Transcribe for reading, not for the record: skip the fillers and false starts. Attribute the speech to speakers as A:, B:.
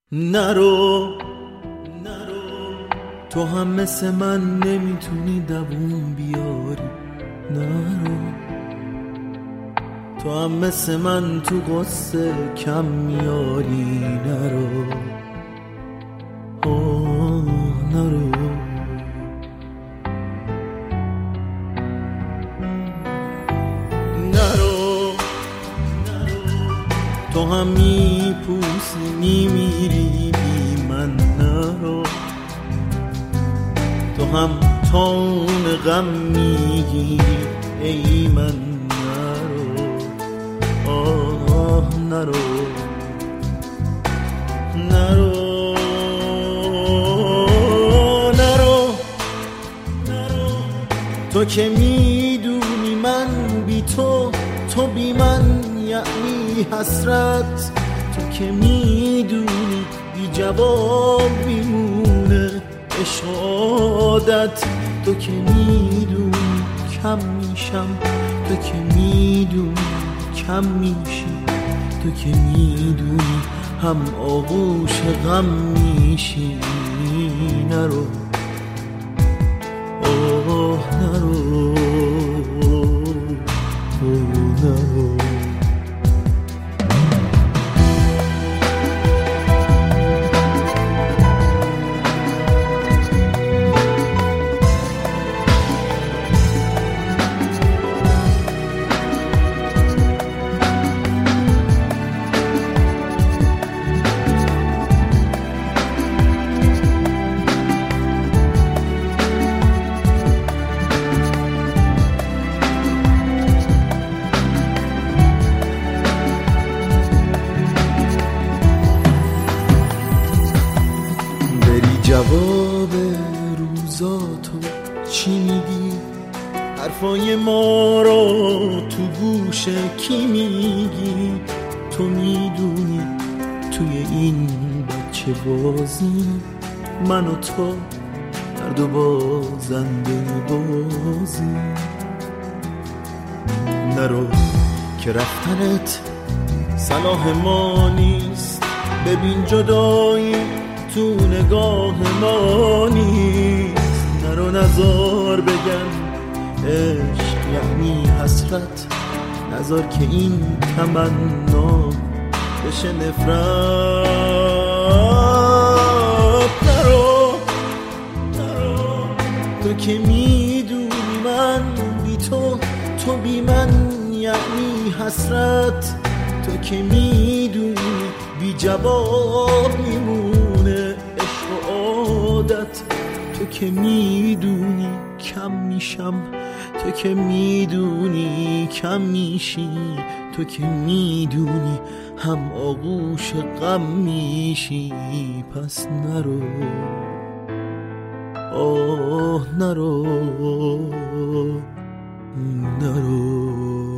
A: نرو تو هم مثل من نمیتونی دووم بیاری. نرو تو هم مثل من تو قصه کم میاری. نرو نرو تو هم میپوسی میمیری بی من. نرو تو هم تون غم میگیری ای من. نرو تو که میدونی من بی تو بی من یعنی حسرت. تو که میدونی بی جواب میمونه عشق عادت. تو که میدونی کم میشم، تو که میدونی کم میشی، تو که میدونی هم آغوش غم میشی. نرو نرو نرو جواب روزاتو چی میگی؟ حرفای ما رو تو گوش کی میگی؟ تو میدونی توی این بچه بازی من و تو هر دو بازنده بازی. نرو که رفتنت صلاح ما نیست. ببین جدایی تو نگاه ما نیست. نرو نزار بگم عشق یعنی حسرت. نزار که این تمنا بشه نفرت. نرو تو که میدونی من بی تو بی من یعنی حسرت. تو که میدونی بی جواب میمونه عشق عادت. تو که میدونی کم میشم، تو که میدونی کم میشی، تو که میدونی هم آغوش غم میشی. پس نرو نرو